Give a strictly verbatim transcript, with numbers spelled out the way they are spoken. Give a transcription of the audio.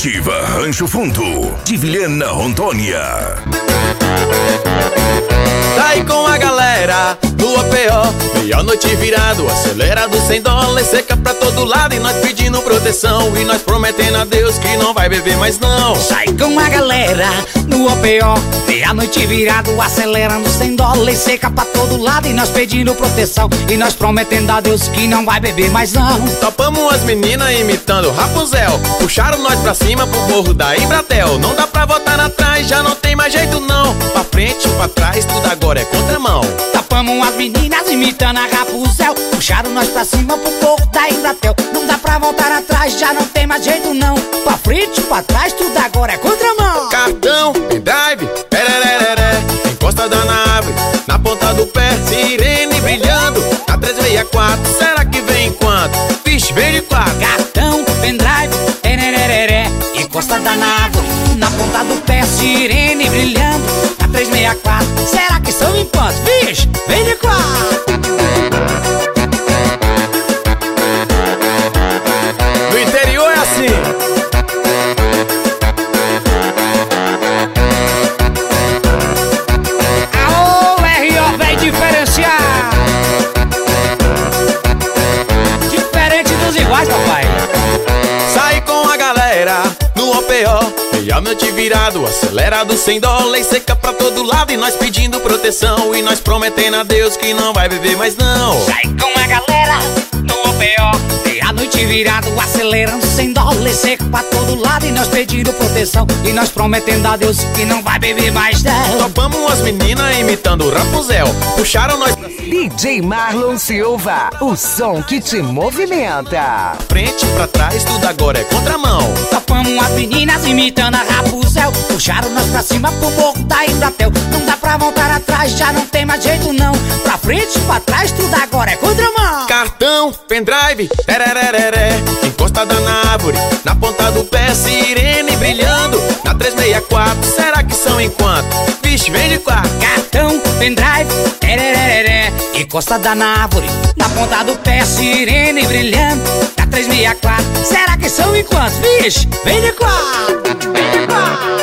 Cooperativa Rancho Fundo, de Vilhena, Rondônia. Tá aí com a galera do A P O, meia-noite virado, acelerado sem dólar, seca pra todo lado e nós pedindo proteção e nós prometendo a Deus que não vai beber mais não. Sai com a galera no A P O, meia-noite virado, acelerando sem dólar, seca pra todo lado e nós pedindo proteção e nós prometendo a Deus que não vai beber mais não. Topamos as meninas imitando Rapunzel, puxaram nós pra cima pro morro da Embratel. Não dá pra voltar atrás, já não tem mais jeito não. Pra frente, pra trás, tudo agora é contramão. Tapamos as meninas imitando a Rapunzel, puxaram nós pra cima pro morro da Embratel. Não dá pra voltar atrás, já não tem mais jeito não. Pra frente, pra trás, tudo agora é contramão. Cartão, pendrive, perereré, encosta da nave, na ponta do pé, sirene brilhando, na trezentos e sessenta e quatro, será que vem quanto? Vixe, vem de quatro. Cartão, pendrive, perereré, encosta da nave, na ponta do pé, sirene brilhando, na trezentos e sessenta e quatro, será que são em quantos? Vixe, vem de quatro. No interior é assim. Diferenciar, diferente dos iguais, papai. Sai com a galera no A P O, meia-noite virado, acelerado sem dólar, seca pra todo lado e nós pedindo proteção e nós prometendo a Deus que não vai beber mais não. Sai com a galera no A P O, meia-noite virado, acelerando sem dólar, seca pra todo lado e nós pedindo proteção e nós prometendo a Deus que não vai beber mais não. Topamos as meninas imitando Rapunzel, puxaram nós pra cima. D J Marlon Silva, o som que te movimenta. Frente, pra trás, tudo agora é contramão. Topamos as meninas imitando a Rapunzel, puxaram nós pra cima pro morro da Embratel. Não dá pra voltar atrás, já não tem mais jeito não. Pra frente, pra trás, tudo agora é contramão. Cartão, pendrive, terereré, encostada na árvore, na ponta do pé, sirene brilhando, na trezentos e sessenta e quatro, será que são em quanto? Vixe, vem de quatro. Cartão, pendrive, terereré, encostada na árvore, na ponta do pé, sirene brilhando, na trezentos e sessenta e quatro, será que são em quantos? Vixe, vem de quatro, vem de quatro.